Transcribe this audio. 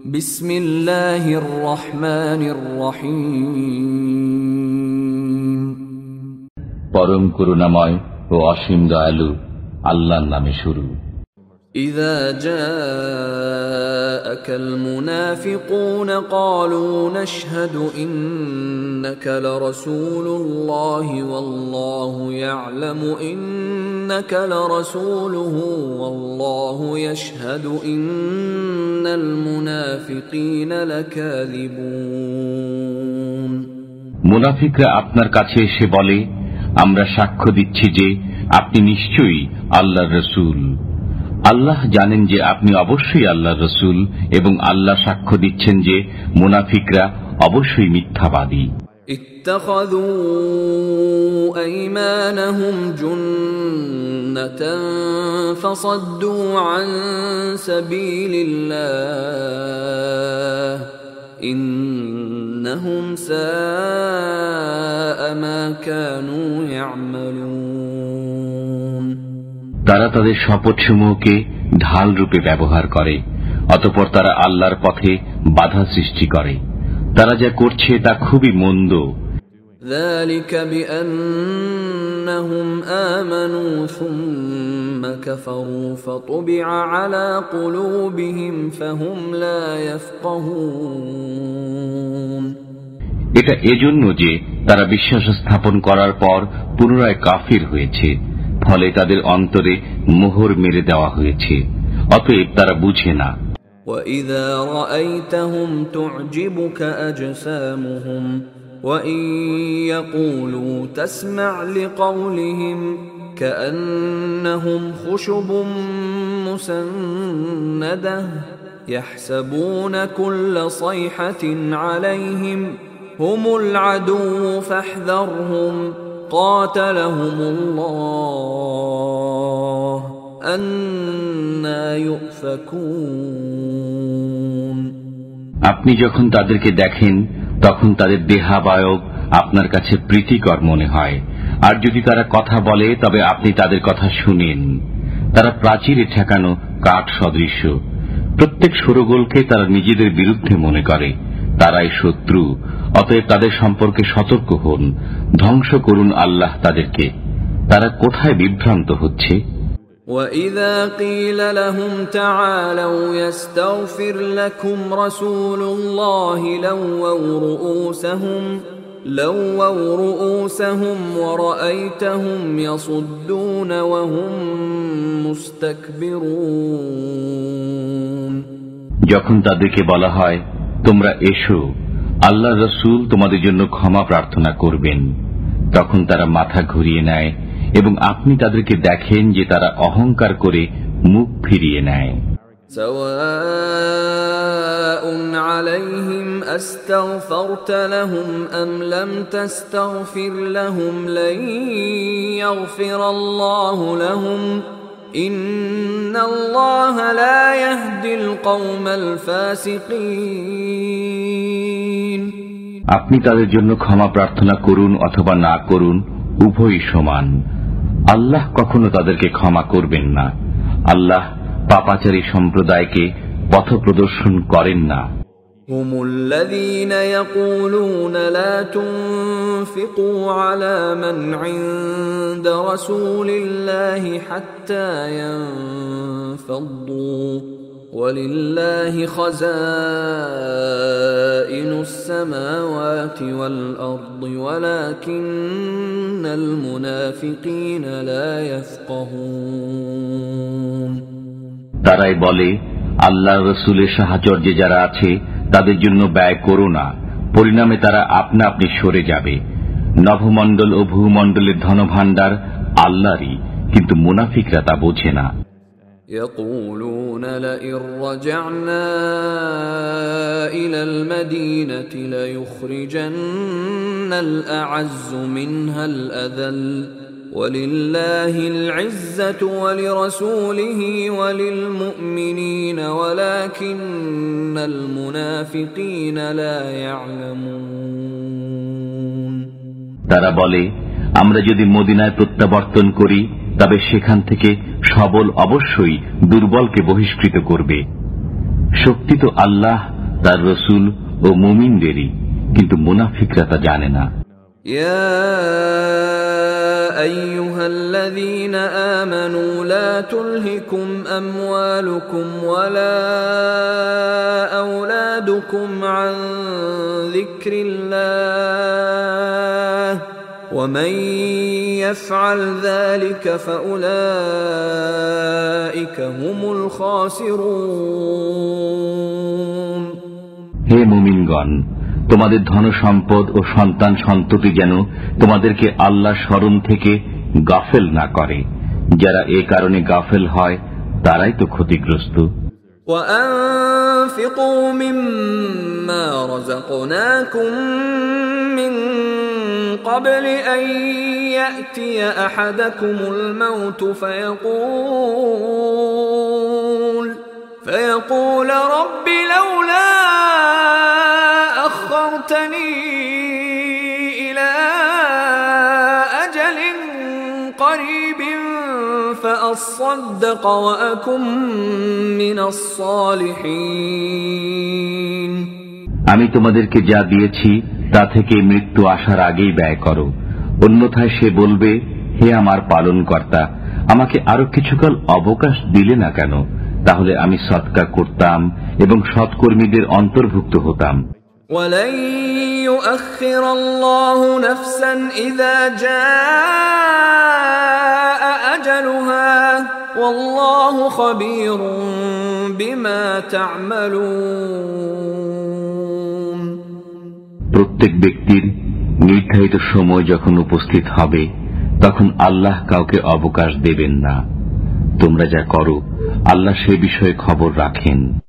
বিসমিল্লাহির রহমানির রহিম। পরম করুণাময় ও অসীম দয়ালু আল্লাহর নামে শুরু। إذا جاءك المنافقون قالوا نشهد إنك لرسول الله والله يعلم إنك لرسوله والله يشهد إن المنافقين لكاذبون। মুনাফিকরা আপনার কাছে এসে বলে, আমরা সাক্ষ্য দিচ্ছি যে আপনি নিশ্চয়ই আল্লাহর রাসূল। আল্লাহ জানেন যে আপনি অবশ্যই আল্লাহর রাসূল এবং আল্লাহ সাক্ষ্য দিচ্ছেন যে মুনাফিকরা অবশ্যই মিথ্যাবাদী। ইত্তাখাযু আইমানাহুম জুন্নাতান ফাসাদ্দু আন সাবিলিল্লাহ ইন্নাহুম সাআ মা কানু ইয়ামালুন। তারা তাদের শপথসমূহকে ঢাল রূপে ব্যবহার করে, অতঃপর তারা আল্লাহর পথে বাধা সৃষ্টি করে। তারা যা করছে তা খুবই মন্দ। যালিকা বিআন্নাহুম আমানু সুম্মা কাফারু ফাতুবিআ আলা কুলুবিহিম ফাহুম লা ইয়াফকাহুন। এটা এজন্য যে তারা বিশ্বাস স্থাপন করার পর পুনরায় কাফির হয়েছে, ফলে তাদের অন্তরে মোহর মেরে দেওয়া হয়েছে, অতএব তারা বুঝে না। وَإِذَا رَأَيْتَهُمْ تُعْجِبُكَ أَجْسَامُهُمْ وَإِنْ يَقُولُوا تَسْمَعْ لِقَوْلِهِمْ كَأَنَّهُمْ خُشُبٌ مُّسَنَّدَةٌ يَحْسَبُونَ كُلَّ صَيْحَةٍ عَلَيْهِمْ هُمُ الْعَدُوُّ فَاحْذَرْهُمْ قاتلهم الله أنى يؤفكون। আপনি যখন তাদেরকে দেখেন তখন তাদের দেহাবয়ব আপনার কাছে প্রীতিকর মনে হয়, আর যদি তারা কথা বলে তবে আপনি তাদের কথা শুনেন। তারা প্রাচীরে ঠেকানো কাঠ সদৃশ্য, প্রত্যেক শোরগোলকে তারা নিজেদের বিরুদ্ধে মনে করে, তারাই শত্রু। অতএব তাদের সম্পর্কে সতর্ক হন, ধ্বংস করুন আল্লাহ তাদেরকে। তারা কোথায় বিভ্রান্ত হচ্ছে। وَإِذَا قِيلَ لَهُمْ تَعَالَوْا يَسْتَغْفِرْ لَكُمْ رَسُولُ اللَّهِ لَوَّوْا رُؤُوسَهُمْ وَرَأَيْتَهُمْ يَصُدُّونَ وَهُمْ مُسْتَكْبِرُونَ। যখন তাদেরকে বলা হয়, তোমরা এসো, আল্লাহ রাসূল তোমাদের জন্য ক্ষমা প্রার্থনা করবেন, তখন তারা মাথা ঘুরিয়ে নেয় এবং আপনি তাদেরকে দেখেন যে তারা অহংকার করে মুখ ফিরিয়ে নেয়। সাওয়াউন আলাইহিম আস্তাগফারতা লাহুম আম লাম তাস্তাগফির লাহুম লান ইয়াগফিরাল্লাহু লাহুম ইন্নাল্লাহা লা ইয়াহদিল কওমাল ফাসিকিন। আপনি তাদের জন্য ক্ষমা প্রার্থনা করুন অথবা না করুন, উভয়ই সমান। আল্লাহ কখনো তাদেরকে ক্ষমা করবেন না। আল্লাহ পাপাচারী সম্প্রদায়কে পথ প্রদর্শন করেন না। هم الذين يقولون لا تنفقوا على من عند رسول الله حتى ينفضوا ولله خزائن السماوات والأرض ولكن المنافقين لا يفقهون। তারাই বলে, আল্লাহ রাসূলের সাহচর্যে যারা আছে তাদের জন্য ব্যয় করো না, পরিণামে তারা আপনা আপনি সরে যাবে। নভমণ্ডল ও ভূমণ্ডলের ধনভাণ্ডার আল্লাহরই, কিন্তু মুনাফিকরা তা বোঝে না। يقولون لئن رجعنا إلى المدينة ليخرجن الأعز منها الأذل ولله العزة ولرسوله وللمؤمنين ولكن المنافقين لا يعلمون। তারা বলে, আমরা যদি মদিনায় প্রত্যাবর্তন করি তবে সেখান থেকে সবল অবশ্যই দুর্বলকে বহিষ্কৃত করবে। শক্তি তো আল্লাহ তার রসুল ও মুমিনদেরই, কিন্তু মুনাফিকরা তা জানে না। يا أيها الذين آمنوا لا تلهكم أموالكم ولا أولادكم عن ذكر الله ومن يفعل ذلك فأولئك هم الخاسرون। হে মুমিনগণ, তোমাদের ধনসম্পদ ও সন্তান সন্ততি যেন তোমাদেরকে আল্লাহ স্মরণ থেকে গাফেল না করে। যারা এ কারণে গাফেল হয় তারাই তো ক্ষতিগ্রস্ত। وأنفقوا مما رزقناكم من قبل أن يأتي أحدكم الموت فيقول رب لولا أخرتني إلى أجل قريب فأصدق وأكن من الصالحين। আমি তোমাদেরকে যা দিয়েছি তা থেকে মৃত্যু আসার আগেই ব্যয় করো, অন্যথায় সে বলবে, হে আমার পালনকর্তা, আমাকে আরো কিছুকাল অবকাশ দিলে না কেন, তাহলে আমি সদকা করতাম এবং সৎকর্মীদের অন্তর্ভুক্ত হতাম। وَلَن يُؤَخِّرَ اللَّهُ نَفْسًا إِذَا جَاءَ أَجَلُهَا وَاللَّهُ خَبِيرٌ بِمَا تَعْمَلُونَ। প্রত্যেক ব্যক্তির নির্ধারিত সময় যখন উপস্থিত হবে তখন আল্লাহ কাউকে অবকাশ দেবেন না। তোমরা যা করো আল্লাহ সে বিষয়ে খবর রাখেন।